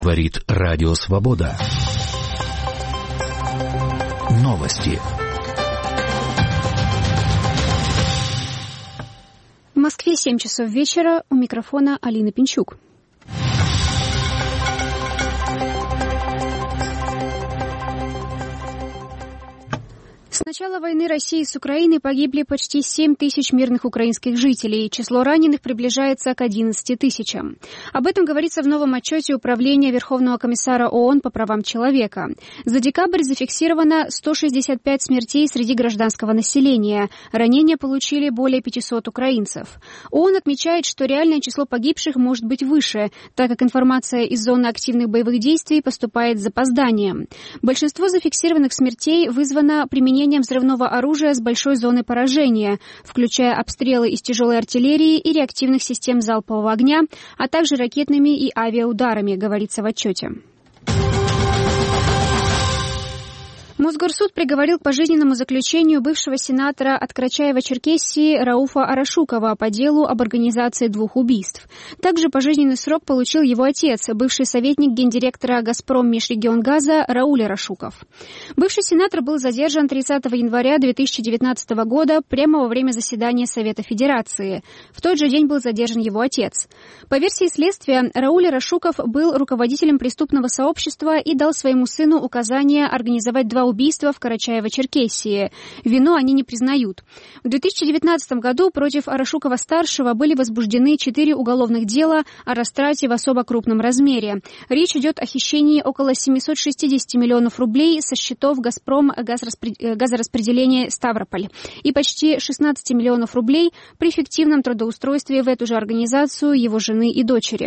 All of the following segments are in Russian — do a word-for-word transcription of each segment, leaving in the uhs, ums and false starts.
Говорит Радио Свобода. Новости. В Москве семь часов вечера. У микрофона Алина Пинчук. С начала войны России с Украиной погибли почти семь тысяч мирных украинских жителей. Число раненых приближается к одиннадцати тысячам. Об этом говорится в новом отчете Управления Верховного комиссара ООН по правам человека. За декабрь зафиксировано сто шестьдесят пять смертей среди гражданского населения. Ранения получили более пятисот украинцев. ООН отмечает, что реальное число погибших может быть выше, так как информация из зоны активных боевых действий поступает с запозданием. Большинство зафиксированных смертей вызвано применением взрывного оружия с большой зоной поражения, включая обстрелы из тяжелой артиллерии и реактивных систем залпового огня, а также ракетными и авиаударами, говорится в отчете. Мосгорсуд приговорил к пожизненному заключению бывшего сенатора от Карачаева-Черкесии Рауфа Арашукова по делу об организации двух убийств. Также пожизненный срок получил его отец, бывший советник гендиректора «Газпром Межрегионгаза» Рауль Арашуков. Бывший сенатор был задержан тридцатого января две тысячи девятнадцатого года прямо во время заседания Совета Федерации. В тот же день был задержан его отец. По версии следствия, Рауль Арашуков был руководителем преступного сообщества и дал своему сыну указание организовать два убийства в Карачаево-Черкесии. Вину они не признают. В две тысячи девятнадцатом году против Арашукова-старшего были возбуждены четыре уголовных дела о растрате в особо крупном размере. Речь идет о хищении около семьсот шестьдесят миллионов рублей со счетов «Газпром» газораспределения Ставрополь и почти шестнадцать миллионов рублей при фиктивном трудоустройстве в эту же организацию его жены и дочери.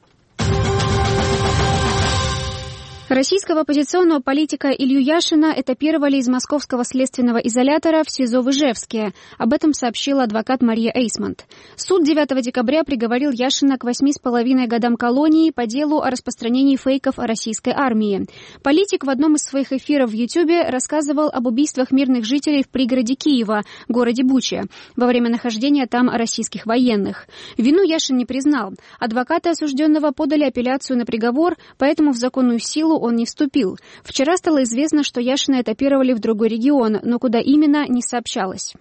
Российского оппозиционного политика Илью Яшина этапировали из московского следственного изолятора в СИЗО в Ижевске. Об этом сообщила адвокат Мария Эйсмонт. Суд девятого декабря приговорил Яшина к восьми с половиной годам колонии по делу о распространении фейков о российской армии. Политик в одном из своих эфиров в Ютьюбе рассказывал об убийствах мирных жителей в пригороде Киева, городе Буча, во время нахождения там российских военных. Вину Яшин не признал. Адвокаты осужденного подали апелляцию на приговор, поэтому в законную силу он не вступил. Вчера стало известно, что Яшина этапировали в другой регион, но куда именно, не сообщалось.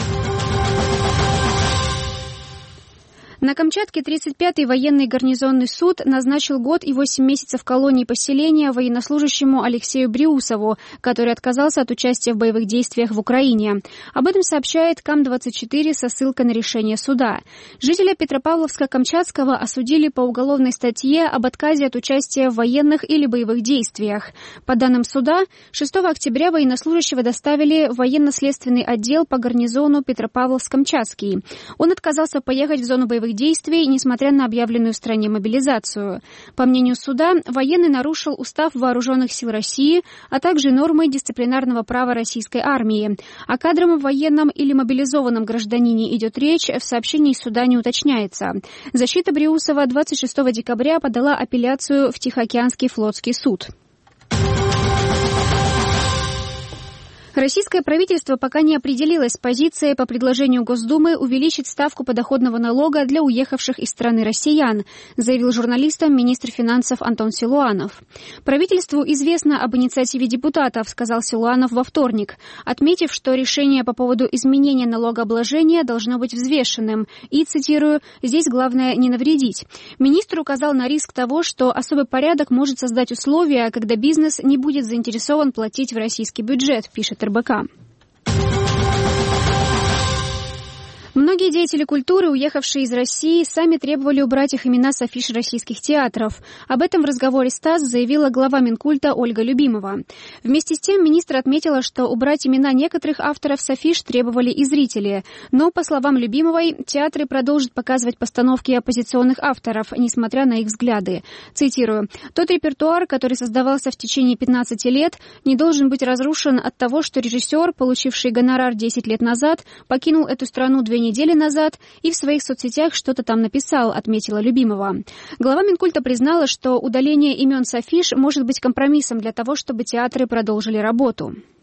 На Камчатке тридцать пятый военный гарнизонный суд назначил год и восемь месяцев колонии поселения военнослужащему Алексею Бриусову, который отказался от участия в боевых действиях в Украине. Об этом сообщает Кам двадцать четыре со ссылкой на решение суда. Жителя Петропавловска-Камчатского осудили по уголовной статье об отказе от участия в военных или боевых действиях. По данным суда, шестого октября военнослужащего доставили в военно-следственный отдел по гарнизону Петропавловск-Камчатский. Он отказался поехать в зону боевых действий, несмотря на объявленную в стране мобилизацию. По мнению суда, военный нарушил Устав Вооруженных сил России, а также нормы дисциплинарного права российской армии. О кадровом военном или мобилизованном гражданине идет речь, в сообщении суда не уточняется. Защита Бриусова двадцать шестого декабря подала апелляцию в Тихоокеанский флотский суд. Российское правительство пока не определилось с позицией по предложению Госдумы увеличить ставку подоходного налога для уехавших из страны россиян, заявил журналистам министр финансов Антон Силуанов. Правительству известно об инициативе депутатов, сказал Силуанов во вторник, отметив, что решение по поводу изменения налогообложения должно быть взвешенным и, цитирую, «здесь главное не навредить». Министр указал на риск того, что особый порядок может создать условия, когда бизнес не будет заинтересован платить в российский бюджет, пишет эр бэ ка. Многие деятели культуры, уехавшие из России, сами требовали убрать их имена с афиш российских театров. Об этом в разговоре с ТАСС заявила глава Минкульта Ольга Любимова. Вместе с тем министр отметила, что убрать имена некоторых авторов с афиш требовали и зрители. Но, по словам Любимовой, театры продолжат показывать постановки оппозиционных авторов, несмотря на их взгляды. Цитирую: «Тот репертуар, который создавался в течение пятнадцати лет, не должен быть разрушен от того, что режиссер, получивший гонорар десять лет назад, покинул эту страну две недели недели назад и в своих соцсетях что-то там написал», отметила Любимова. Глава Минкульта признала, что удаление имен с афиш может быть компромиссом для того, чтобы театры продолжили работу.